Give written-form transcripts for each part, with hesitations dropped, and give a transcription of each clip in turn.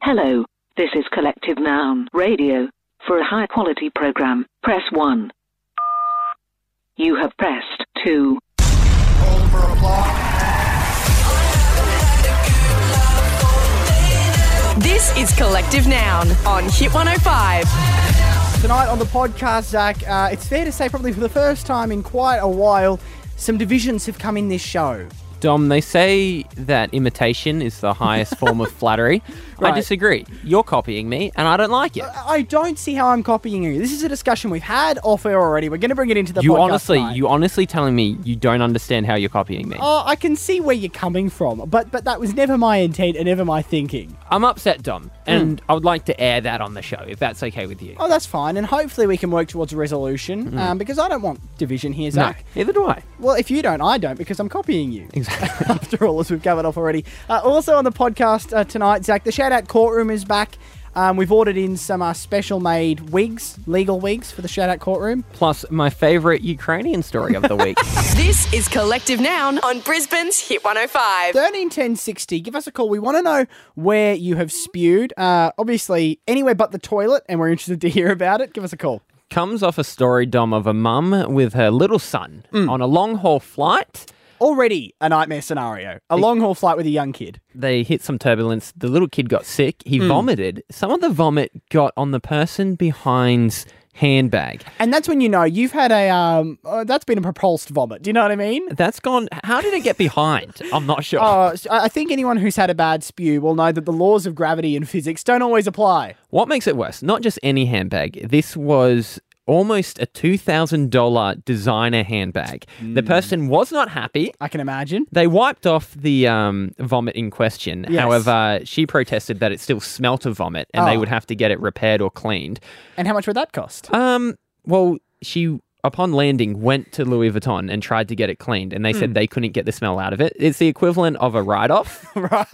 Hello, this is Collective Noun Radio. For a high-quality program, press 1. You have pressed 2. Hold for applause. This is Collective Noun on Hit 105. Tonight on the podcast, Zach, it's fair to say probably for the first time in quite a while, some divisions have come in this show. Dom, they say that imitation is the highest form of flattery. Right. I disagree. You're copying me, and I don't like it. I don't see how I'm copying you. This is a discussion we've had off air already. We're going to bring it into the podcast tonight. You honestly telling me you don't understand how you're copying me? Oh, I can see where you're coming from, but that was never my intent and never my thinking. I'm upset, Dom, and I would like to air that on the show, if that's okay with you. Oh, that's fine, and hopefully we can work towards a resolution, because I don't want division here, No, Zach. neither do I. Well, if you don't, I don't, because I'm copying you. Exactly. After all, as we've covered off already. Also on the podcast tonight, Zach, the Shout-Out Courtroom is back. We've ordered in some special-made wigs, legal wigs for the Shout-Out Courtroom. Plus, my favourite Ukrainian story of the week. This is Collective Noun on Brisbane's Hit 105. 131060, give us a call. We want to know where you have spewed. Obviously, anywhere but the toilet, and we're interested to hear about it. Give us a call. Comes off a story, Dom, of a mum with her little son on a long-haul flight. Already a nightmare scenario. A long-haul flight with a young kid. They hit some turbulence. The little kid got sick. He vomited. Some of the vomit got on the person behind's handbag. And that's when you know you've had that's been a propulsed vomit. Do you know what I mean? That's gone. How did it get behind? I'm not sure. I think anyone who's had a bad spew will know that the laws of gravity and physics don't always apply. What makes it worse? Not just any handbag. This was almost a $2,000 designer handbag. The person was not happy. I can imagine. They wiped off the vomit in question. Yes. However, she protested that it still smelt of vomit and they would have to get it repaired or cleaned. And how much would that cost? Well, she, upon landing, went to Louis Vuitton and tried to get it cleaned, and they said they couldn't get the smell out of it. It's the equivalent of a write-off. Right.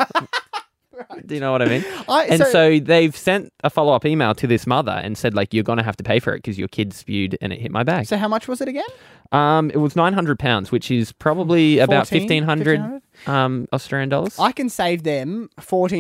Do you know what I mean? So they've sent a follow-up email to this mother and said, like, you're going to have to pay for it because your kid spewed and it hit my bag. So how much was it again? It was £900, which is probably about 1,500 Australian dollars. I can save them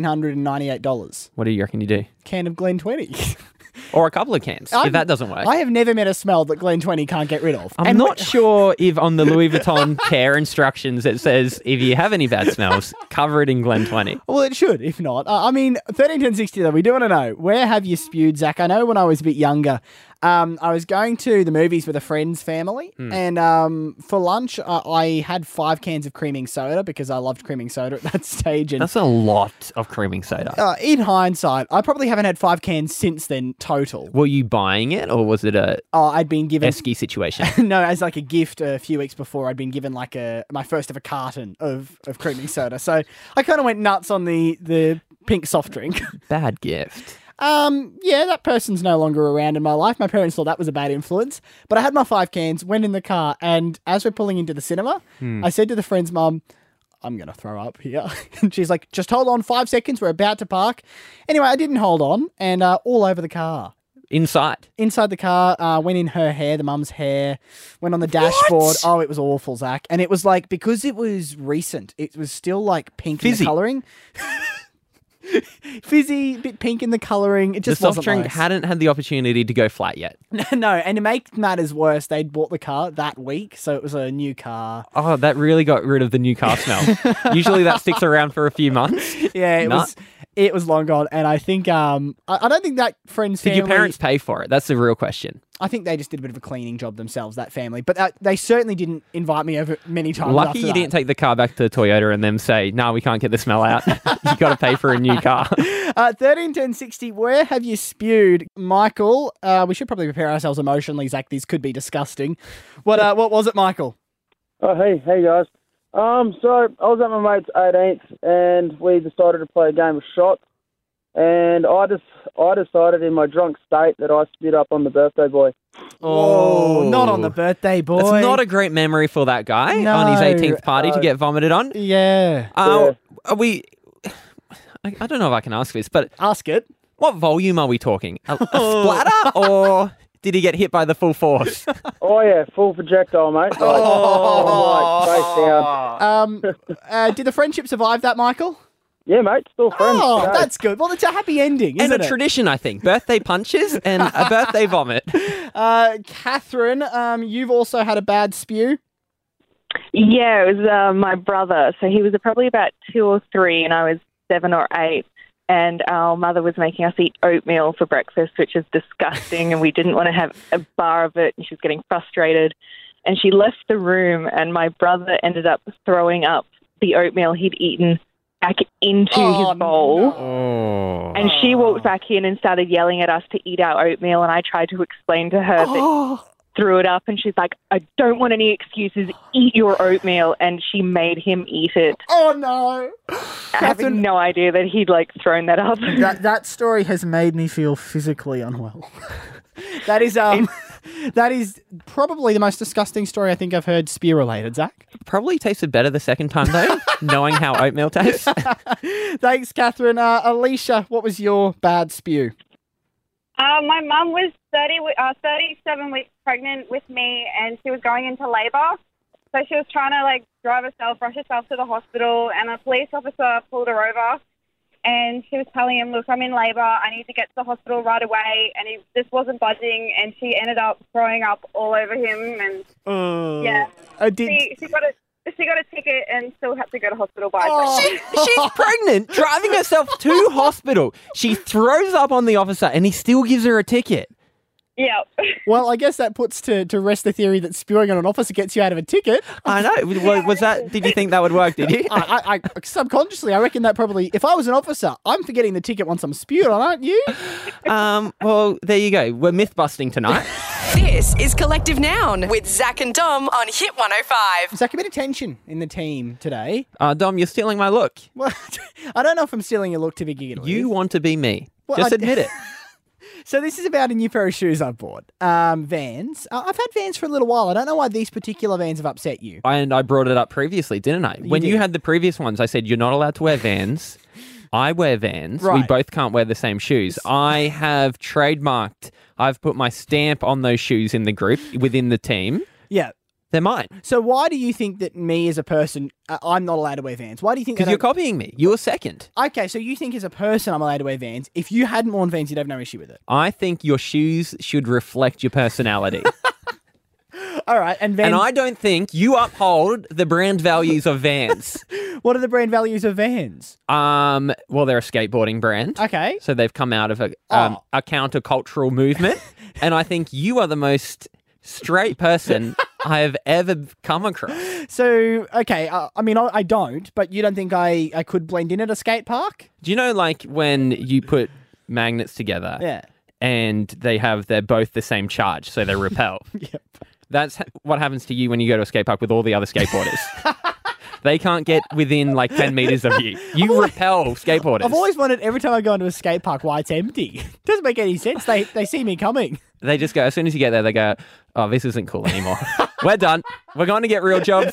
$1,498. What do you reckon you do? Can of Glen 20. Or a couple of cans, if that doesn't work. I have never met a smell that Glen 20 can't get rid of. I'm not sure if on the Louis Vuitton care instructions it says if you have any bad smells, cover it in Glen 20. Well, it should, if not. 131060 though, we do want to know, where have you spewed, Zach? I know when I was a bit younger, I was going to the movies with a friend's family, and for lunch, I had 5 cans of creaming soda because I loved creaming soda at that stage. And That's a lot of creaming soda. in hindsight, I probably haven't had 5 cans since then total. Were you buying it, or was it a I'd been given... esky situation? No, as like a gift a few weeks before, I'd been given like my first ever carton of creaming soda. So I kind of went nuts on the pink soft drink. Bad gift. Yeah, that person's no longer around in my life. My parents thought that was a bad influence. But I had my 5 cans, went in the car, and as we're pulling into the cinema, I said to the friend's mum, I'm going to throw up here. And she's like, just hold on 5 seconds. We're about to park. Anyway, I didn't hold on, and all over the car. Inside the car, went in her hair, the mum's hair, went on the dashboard. Oh, it was awful, Zach. And it was like, because it was recent, it was still like pink in the colouring. Fizzy, bit pink in the colouring. It just the soft wasn't drink nice. hadn't had the opportunity to go flat yet. No, and to make matters worse, they'd bought the car that week, so it was a new car. Oh, that really got rid of the new car smell. Usually that sticks around for a few months. Yeah, it was long gone, and I think I don't think that friend's family... Did your parents pay for it? That's the real question. I think they just did a bit of a cleaning job themselves, that family. But they certainly didn't invite me over many times. Lucky you didn't take the car back to Toyota and them say, no, we can't get the smell out. You got to pay for a new car. 131060, where have you spewed? Michael, we should probably prepare ourselves emotionally, Zach. This could be disgusting. What was it, Michael? Oh, hey guys. So I was at my mate's 18th and we decided to play a game of shots. And I decided in my drunk state that I spit up on the birthday boy. Oh, not on the birthday boy. It's not a great memory for that guy on his 18th party to get vomited on. Yeah. Are we... I don't know if I can ask this, but... Ask it. What volume are we talking? A splatter or did he get hit by the full force? Oh, yeah, full projectile, mate. Face down. Did the friendship survive that, Michael? Yeah, mate, still friends. Oh, today. that's good. Well, it's a happy ending, And isn't a it? tradition, I think. Birthday punches and a birthday vomit. Catherine, you've also had a bad spew. Yeah, it was my brother. So he was probably about 2 or 3 and I was 7 or 8. And our mother was making us eat oatmeal for breakfast, which is disgusting. And we didn't want to have a bar of it. And she was getting frustrated. And she left the room and my brother ended up throwing up the oatmeal he'd eaten back into his bowl. no. Oh. And she walked back in and started yelling at us to eat our oatmeal. And I tried to explain to her that threw it up. And she's like, I don't want any excuses. Eat your oatmeal. And she made him eat it. Oh, no. Having no idea that he'd thrown that up. That story has made me feel physically unwell. That is probably the most disgusting story I think I've heard spew related, Zach. Probably tasted better the second time, though, knowing how oatmeal tastes. Thanks, Catherine. Alicia, what was your bad spew? My mum was 37 weeks pregnant with me, and she was going into labour. So she was trying to rush herself to the hospital, and a police officer pulled her over. And she was telling him, look, I'm in labour, I need to get to the hospital right away. And he just wasn't budging, and she ended up throwing up all over him. And yeah, she got a ticket and still had to go to hospital by herself. She's pregnant, driving herself to hospital. She throws up on the officer and he still gives her a ticket. Yeah. Well, I guess that puts to rest the theory that spewing on an officer gets you out of a ticket. I know. Was that? Did you think that would work, did you? I subconsciously, I reckon that probably, if I was an officer, I'm forgetting the ticket once I'm spewed on, aren't you? Well, there you go. We're myth-busting tonight. This is Collective Noun with Zach and Dom on Hit 105. Zach, a bit of tension in the team today. Dom, you're stealing my look. Well, I don't know if I'm stealing your look to begin with. You want to be me. Well, Just admit it. So this is about a new pair of shoes I've bought. Vans. I've had Vans for a little while. I don't know why these particular Vans have upset you. And I brought it up previously, didn't I? When you had the previous ones, I said, you're not allowed to wear Vans. I wear Vans. Right. We both can't wear the same shoes. I have trademarked, I've put my stamp on those shoes in the group, within the team. Yeah. They're mine. So why do you think that me as a person, I'm not allowed to wear Vans? Why do you think that? Because you're copying me. You were second. Okay, so you think as a person I'm allowed to wear Vans. If you hadn't worn Vans, you'd have no issue with it. I think your shoes should reflect your personality. All right, and Vans. And I don't think you uphold the brand values of Vans. What are the brand values of Vans? Well, they're a skateboarding brand. Okay. So they've come out of a countercultural movement. And I think you are the most straight person I have ever come across. So, okay, I mean, I don't, but you don't think I could blend in at a skate park? Do you know, when you put magnets together Yeah. and they're both the same charge, so they repel? Yep. That's what happens to you when you go to a skate park with all the other skateboarders. They can't get within 10 meters of you. You repel skateboarders. I've always wondered every time I go into a skate park why it's empty. Doesn't make any sense. They see me coming. They just go, as soon as you get there, they go, oh, this isn't cool anymore. We're done. We're going to get real jobs.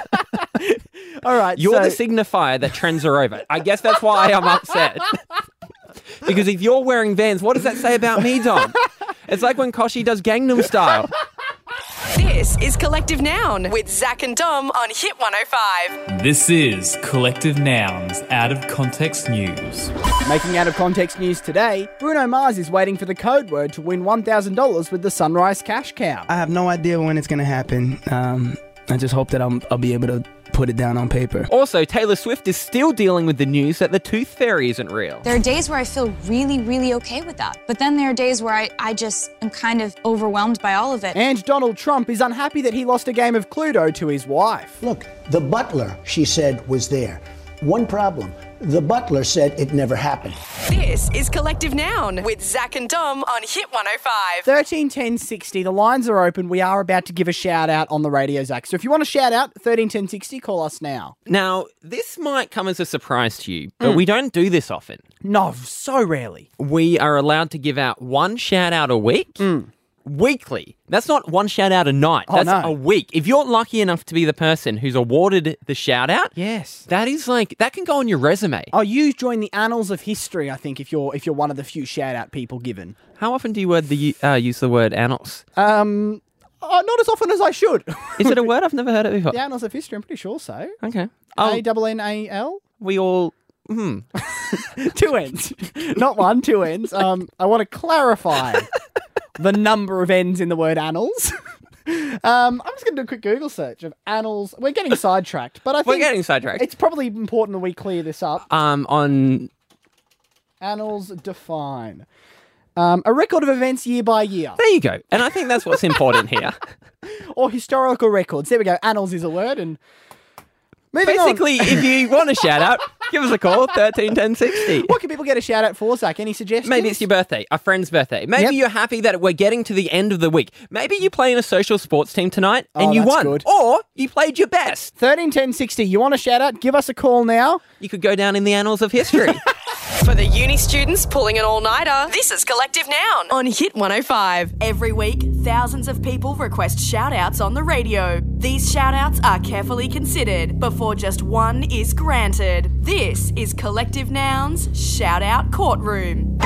All right. You're so, the signifier that trends are over. I guess that's why I'm upset. Because if you're wearing Vans, what does that say about me, Dom? It's like when Koshi does Gangnam Style. This is Collective Noun with Zach and Dom on Hit 105. This is Collective Nouns Out of Context News. Making out of context news today, Bruno Mars is waiting for the code word to win $1,000 with the Sunrise Cash Cow. I have no idea when it's going to happen. I just hope that I'll be able to put it down on paper. Also, Taylor Swift is still dealing with the news that the Tooth Fairy isn't real. There are days where I feel really, really okay with that. But then there are days where I just am kind of overwhelmed by all of it. And Donald Trump is unhappy that he lost a game of Cluedo to his wife. Look, the butler, she said, was there. One problem. The butler said it never happened. This is Collective Noun with Zach and Dom on Hit 105. 13 10 60. The lines are open. We are about to give a shout out on the radio, Zach. So if you want to shout out, 13 10 60, call us now. Now, this might come as a surprise to you, but we don't do this often. No, so rarely. We are allowed to give out one shout out a week. Weekly. That's not one shout out a night. Oh, That's no. a week. If you're lucky enough to be the person who's awarded the shout out, Yes. that is that can go on your resume. Oh, you join the annals of history, I think, if you're one of the few shout out people given. How often do you use the word annals? Not as often as I should. Is it a word? I've never heard it before. The annals of history, I'm pretty sure so. Okay. A-double-N-A-L? We all Two ends. Not one, two ends. I want to clarify the number of ends in the word annals. I'm just going to do a quick Google search of annals. We're getting sidetracked, but I think We're getting sidetracked. it's probably important that we clear this up. On Annals define a record of events year by year. there you go. And I think that's what's important here. Or historical records. There we go. Annals is a word. And moving Basically, on. if you want a shout out, give us a call, 131060. What can people get a shout out for, Zach? Any suggestions? Maybe it's your birthday, a friend's birthday. Maybe Yep. you're happy that we're getting to the end of the week. Maybe you play in a social sports team tonight and Oh, you that's won. good. Or you played your best. 131060. You want a shout out? Give us a call now. You could go down in the annals of history. For the uni students pulling an all-nighter, this is Collective Noun on Hit 105. Every week, thousands of people request shout-outs on the radio. These shout-outs are carefully considered before just one is granted. This is Collective Noun's Shout-Out Courtroom.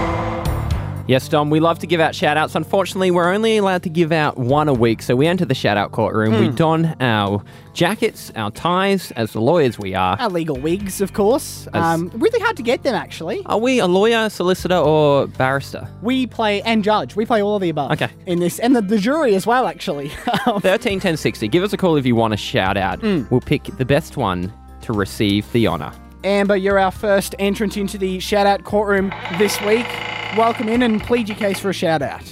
Yes, Dom, we love to give out shout-outs. Unfortunately, we're only allowed to give out one a week, so we enter the shout-out courtroom. We don our jackets, our ties, as the lawyers we are. Our legal wigs, of course. Really hard to get them, actually. Are we a lawyer, solicitor, or barrister? We play, and judge. We play all of the above. Okay. In this, and the jury as well, actually. 131060. Give us a call if you want a shout-out. We'll pick the best one to receive the honour. Amber, you're our first entrant into the shout-out courtroom this week. Welcome in and plead your case for a shout-out.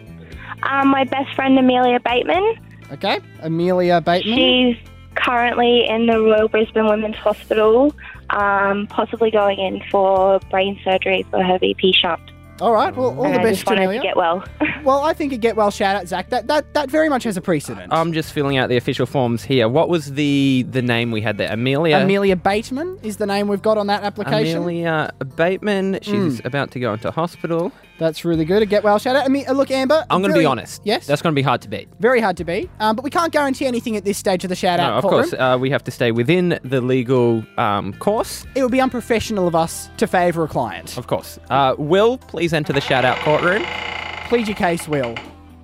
My best friend, Amelia Bateman. Okay, Amelia Bateman. She's currently in the Royal Brisbane Women's Hospital, possibly going in for brain surgery for her VP shunt. All right, well, all the I best just to wanted Amelia. to get well. Well, I think a get well shout-out, Zach. That very much has a precedent. I'm just filling out the official forms here. What was the name we had there? Amelia? Amelia Bateman is the name we've got on that application. Amelia Bateman. She's about to go into hospital. That's really good. A get well shout out. Look, Amber. I'm going to be honest. Yes. That's going to be hard to beat. Very hard to beat. But we can't guarantee anything at this stage of the shout out. No, of course. We have to stay within the legal course. It would be unprofessional of us to favour a client. Of course. Will, please enter the shout out courtroom. Plead your case, Will.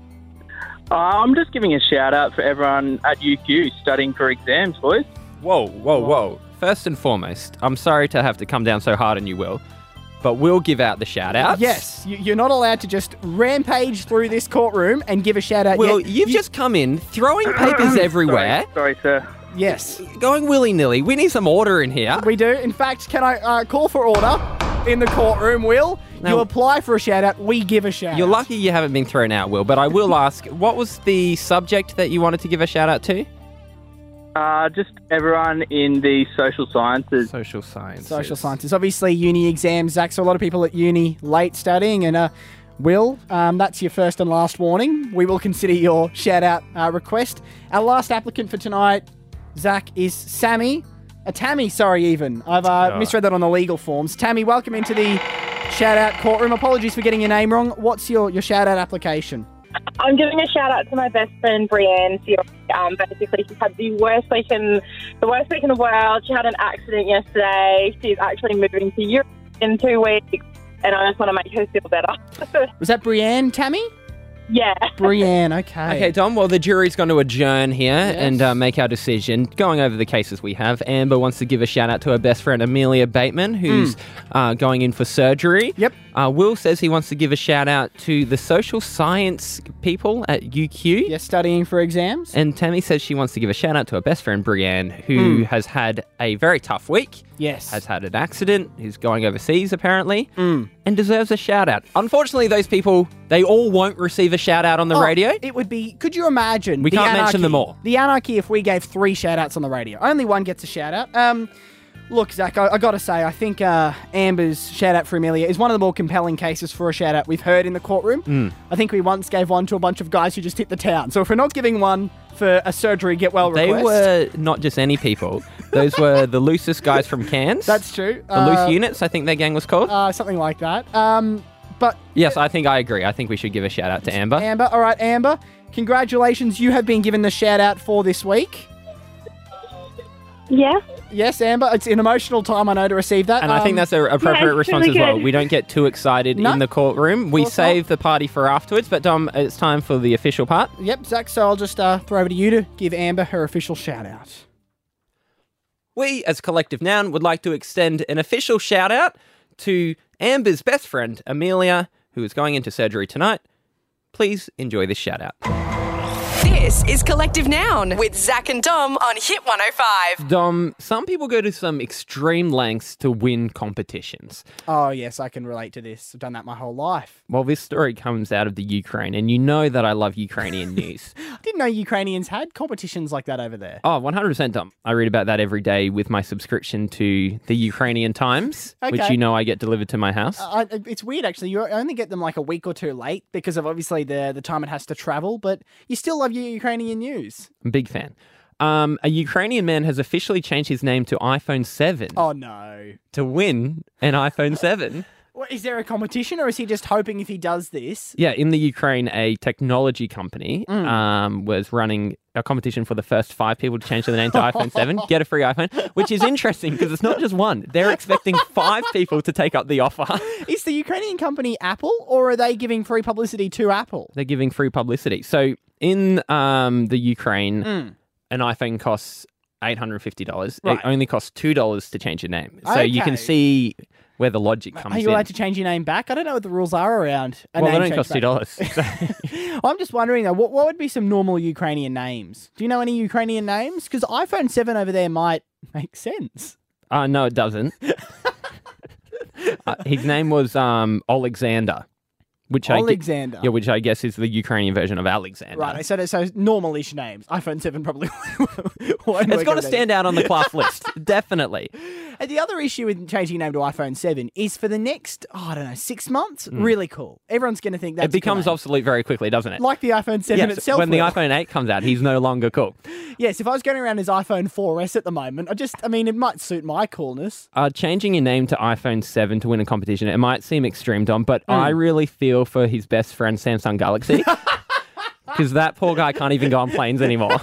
I'm just giving a shout out for everyone at UQ studying for exams, boys. Whoa. First and foremost, I'm sorry to have to come down so hard on you, Will, but we'll give out the shout outs. Yes, you're not allowed to just rampage through this courtroom and give a shout out. Will, you've just come in throwing papers everywhere. Sorry, sir. Yes. Going willy-nilly. We need some order in here. We do. In fact, can I call for order in the courtroom, Will? Now, you apply for a shout out, we give a shout out. You're lucky you haven't been thrown out, Will, but I will ask, what was the subject that you wanted to give a shout out to? Just everyone in the social sciences. Social sciences. Social sciences. Obviously, uni exams, Zach, so a lot of people at uni late studying. And Will, that's your first and last warning. We will consider your shout-out request. Our last applicant for tonight, Zach, is Sammy. Tammy, sorry, even. I've misread that on the legal forms. Tammy, welcome into the shout-out courtroom. Apologies for getting your name wrong. What's your shout-out application? I'm giving a shout out to my best friend Brienne. Basically, she's had the worst week in the world. She had an accident yesterday. She's actually moving to Europe in 2 weeks, and I just want to make her feel better. Was that Brienne, Tammy? Yeah. Brienne, okay. Okay, Dom, well, the jury's going to adjourn here and make our decision. Going over the cases we have, Amber wants to give a shout-out to her best friend, Amelia Bateman, who's going in for surgery. Yep. Will says he wants to give a shout-out to the social science people at UQ. Yes, studying for exams. And Tammy says she wants to give a shout-out to her best friend, Brienne, who has had a very tough week. Yes. Has had an accident, who's going overseas, apparently, and deserves a shout-out. Unfortunately, those people, they all won't receive a shout-out on the radio. It would be... Could you imagine... We can't mention them all. The anarchy if we gave 3 shout-outs on the radio. Only one gets a shout-out. Look, Zach, I got to say, I think Amber's shout-out for Amelia is one of the more compelling cases for a shout-out we've heard in the courtroom. I think we once gave one to a bunch of guys who just hit the town. So if we're not giving one for a surgery get-well request... They were not just any people. Those were the loosest guys from Cairns. That's true. The Loose Units, I think their gang was called. Something like that. But yes, I think I agree. I think we should give a shout-out to Amber. Amber, all right, Amber. Congratulations, you have been given the shout-out for this week. Yeah. Yes, Amber. It's an emotional time, I know, to receive that. And I think that's an appropriate response really as well. good. We don't get too excited in the courtroom. We save the party for afterwards. But, Dom, it's time for the official part. Yep, Zach, so I'll just throw over to you to give Amber her official shout-out. we, as Collective Noun, would like to extend an official shout out to Amber's best friend, Amelia, who is going into surgery tonight. Please enjoy this shout out. This is Collective Noun with Zach and Dom on Hit 105. Dom, some people go to some extreme lengths to win competitions. Oh, yes, I can relate to this. I've done that my whole life. Well, this story comes out of the Ukraine, and you know that I love Ukrainian news. I didn't know Ukrainians had competitions like that over there. Oh, 100%, Dom. I read about that every day with my subscription to the Ukrainian Times, which Okay. you know I get delivered to my house. It's weird, actually. You only get them like a week or two late because of obviously the time it has to travel, but you still love your Ukrainian news. I'm a big fan. A Ukrainian man has officially changed his name to iPhone 7 Oh, no. to win an iPhone 7. What, is there a competition, or is he just hoping if he does this? Yeah, in the Ukraine, a technology company was running a competition for the first 5 people to change their name to iPhone 7, get a free iPhone, which is interesting because it's not just one. They're expecting 5 people to take up the offer. Is the Ukrainian company Apple, or are they giving free publicity to Apple? They're giving free publicity. So in the Ukraine, an iPhone costs $850. Right. It only costs $2 to change your name. So you can Okay. see where the logic comes Are in. you allowed to change your name back? I don't know what the rules are around a Well, name they don't change cost back. $2. I'm just wondering, though, what would be some normal Ukrainian names? Do you know any Ukrainian names? Because iPhone 7 over there might make sense. No, it doesn't. His name was Alexander. Alexander. Which I guess is the Ukrainian version of Alexander. Right, so normal-ish names. iPhone 7 probably won't It's work got to over there. stand out on the class list, definitely. And the other issue with changing your name to iPhone 7 is for the next, 6 months, really cool. Everyone's going to think that's It becomes great. obsolete very quickly, doesn't it? Like the iPhone 7 Yes, itself. when the will. iPhone 8 comes out, he's no longer cool. Yes, if I was going around as iPhone 4S at the moment, it might suit my coolness. Changing your name to iPhone 7 to win a competition, it might seem extreme, Dom, but I really feel for his best friend, Samsung Galaxy, because that poor guy can't even go on planes anymore.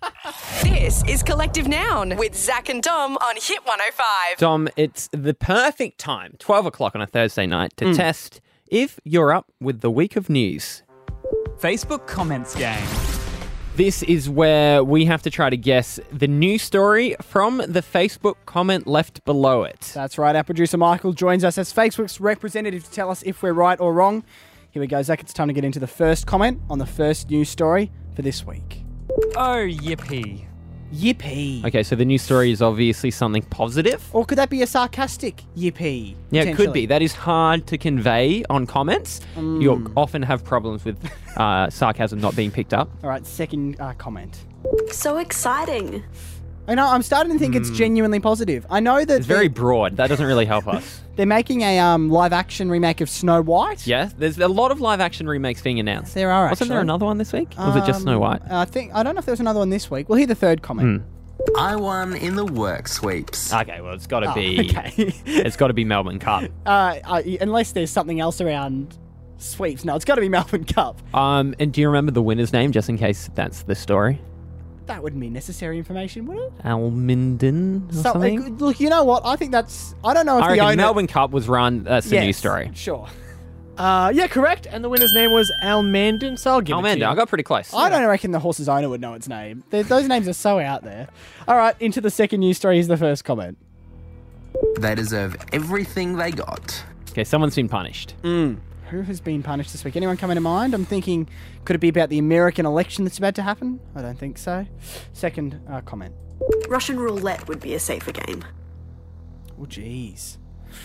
This is Collective Noun with Zach and Dom on Hit 105. Dom, it's the perfect time, 12 o'clock on a Thursday night, to test if you're up with the week of news. Facebook comments game. This is where we have to try to guess the news story from the Facebook comment left below it. That's right. Our producer Michael joins us as Facebook's representative to tell us if we're right or wrong. Here we go, Zach. It's time to get into the first comment on the first news story for this week. Oh, yippee. Yippee. Okay, so the news story is obviously something positive. Or could that be a sarcastic yippee? Yeah, it could potentially? be. That is hard to convey on comments. You often have problems with sarcasm not being picked up. All right, second comment. So exciting. I know, I'm starting to think it's genuinely positive. I know that It's very broad. That doesn't really help us. they're making a live-action remake of Snow White. Yeah, there's a lot of live-action remakes being announced. There are, Wasn't there actually. another one this week? Or was it just Snow White? I don't know if there's another one this week. We'll hear the third comment. I won in the work sweeps. Okay, well, it's got to Oh, be. okay. It's got to be Melbourne Cup. Unless there's something else around sweeps. No, it's got to be Melbourne Cup. And do you remember the winner's name, just in case that's the story? That wouldn't be necessary information, would it? Almindon or something? Look, you know what? I think that's... I don't know if I the reckon owner... Melbourne Cup was run. That's the Yes, news story. Sure. Yeah, correct. And the winner's name was Al Mandan, so I'll give it to you. Almindon, I got pretty close. I don't reckon the horse's owner would know its name. Those names are so out there. All right, into the second news story is the first comment. They deserve everything they got. Okay, someone's been punished. Who has been punished this week? Anyone coming to mind? I'm thinking, could it be about the American election that's about to happen? I don't think so. Second comment. Russian roulette would be a safer game. Oh, jeez.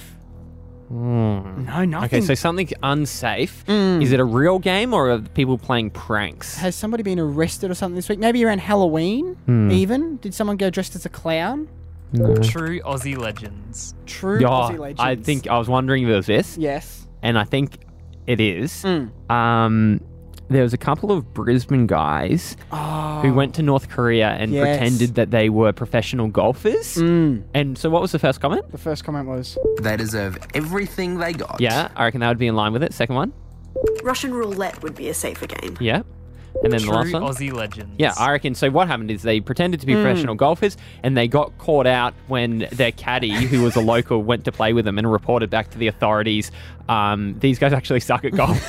No, nothing. Okay, so something unsafe. Is it a real game or are people playing pranks? Has somebody been arrested or something this week? Maybe around Halloween, even? Did someone go dressed as a clown? No. True Aussie legends. True Yeah, Aussie legends. I think I was wondering if it was this. Yes. And I think it is. There was a couple of Brisbane guys who went to North Korea and Yes. pretended that they were professional golfers. And so what was the first comment? The first comment was... They deserve everything they got. Yeah, I reckon that would be in line with it. Second one? Russian roulette would be a safer game. Yeah. And then True the last one? Aussie legends. Yeah, I reckon. So what happened is they pretended to be professional golfers and they got caught out when their caddy, who was a local, went to play with them and reported back to the authorities, these guys actually suck at golf.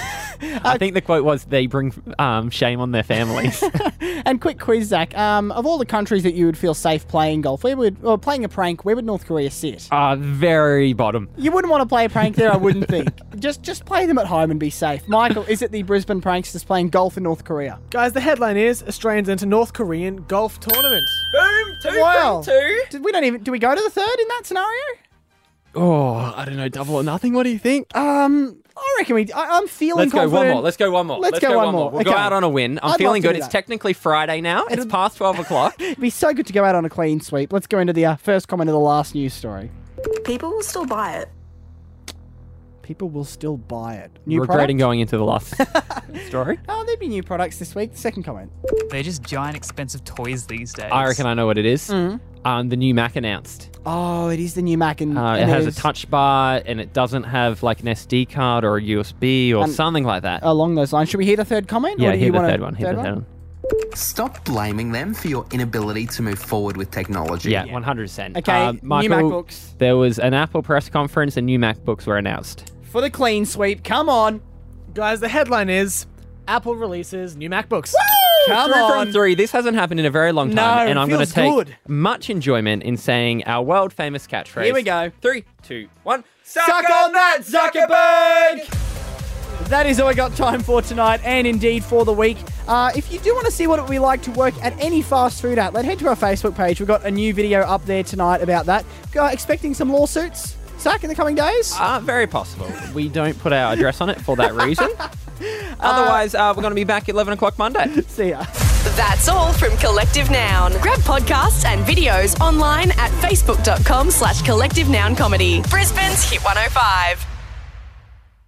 I think the quote was, they bring shame on their families. And quick quiz, Zach. Of all the countries that you would feel safe playing golf, or playing a prank, where would North Korea sit? Very bottom. You wouldn't want to play a prank there, I wouldn't think. Just play them at home and be safe. Michael, is it the Brisbane Pranksters playing golf in North Korea? Guys, the headline is Australians enter North Korean golf tournament. Boom! 2 Wow. from 2. Do we go to the third in that scenario? Oh, I don't know. Double or nothing. What do you think? I reckon I'm feeling Let's confident. go one more. Let's go one more. Let's go one more. We'll go Okay. out on a win. I'm I'd feeling love to good. do It's that. technically Friday now. It's past 12 o'clock. It'd be so good to go out on a clean sweep. Let's go into the first comment of the last news story. People will still buy it. People will still buy it. New Regretting product? going into the last story. Oh, there'd be new products this week. The second comment. They're just giant expensive toys these days. I reckon I know what it is. Mm-hmm. The new Mac announced. Oh, it is the new Mac. And it has a touch bar and it doesn't have like an SD card or a USB or something like that. Along those lines. Should we hear the third comment? Yeah, or do hear you the want third one. Hear the third one. Stop blaming them for your inability to move forward with technology. Yeah, 100%. Okay, Michael, new MacBooks. There was an Apple press conference and new MacBooks were announced. For the clean sweep. Come on. Guys, the headline is Apple releases new MacBooks. Come 3 on. from 3. This hasn't happened in a very long time. No, and I'm going to feels take good. much enjoyment in saying our world famous catchphrase. Here we go. 3, 2, 1. Suck on that, Zuckerberg! That is all we got time for tonight and indeed for the week. If you do want to see what it would be like to work at any fast food outlet, head to our Facebook page. We've got a new video up there tonight about that. Expecting some lawsuits, Zach, in the coming days? Very possible. We don't put our address on it for that reason. Otherwise, we're going to be back at 11 o'clock Monday. See ya. That's all from Collective Noun. Grab podcasts and videos online at facebook.com/Collective Noun Comedy. Brisbane's Hit 105.